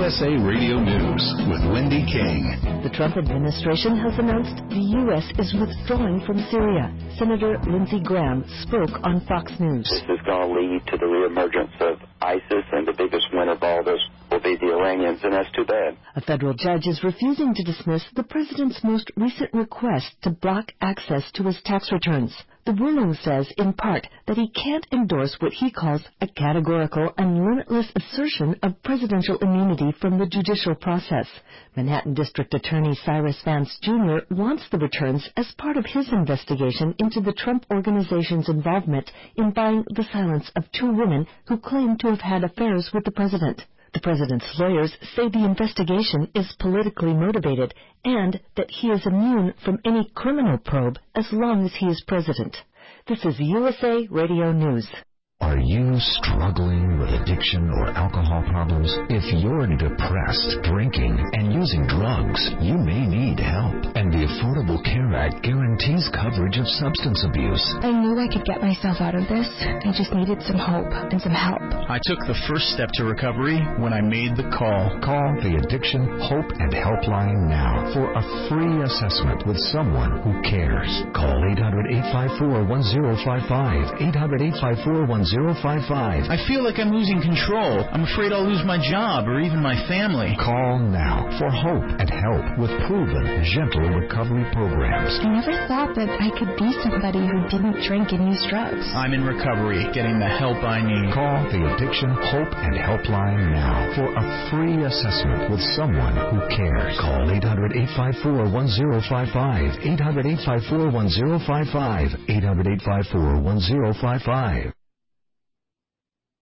USA Radio News with Wendy King. The Trump administration has announced the U.S. is withdrawing from Syria. Senator Lindsey Graham spoke on Fox News. This is going to lead to the reemergence of ISIS, and the biggest winner of all this will be the Iranians, and that's too bad. A federal judge is refusing to dismiss the president's most recent request to block access to his tax returns. The ruling says, in part, that he can't endorse what he calls a categorical and limitless assertion of presidential immunity from the judicial process. Manhattan District Attorney Cyrus Vance Jr. wants the returns as part of his investigation into the Trump Organization's involvement in buying the silence of two women who claim to have had affairs with the president. The president's lawyers say the investigation is politically motivated and that he is immune from any criminal probe as long as he is president. This is USA Radio News. Are you struggling with addiction or alcohol problems? If you're depressed, drinking, and using drugs, you may need help. And the Affordable Care Act guarantees coverage of substance abuse. I knew I could get myself out of this. I just needed some hope and some help. I took the first step to recovery when I made the call. Call the Addiction Hope and Helpline now for a free assessment with someone who cares. Call 800-854-1055. 800-854-1055. I feel like I'm losing control. I'm afraid I'll lose my job or even my family. Call now for hope and help with proven, gentle recovery programs. I never thought that I could be somebody who didn't drink and use drugs. I'm in recovery, getting the help I need. Call the Addiction Hope and Helpline now for a free assessment with someone who cares. Call 800-854-1055. 800-854-1055. 800-854-1055.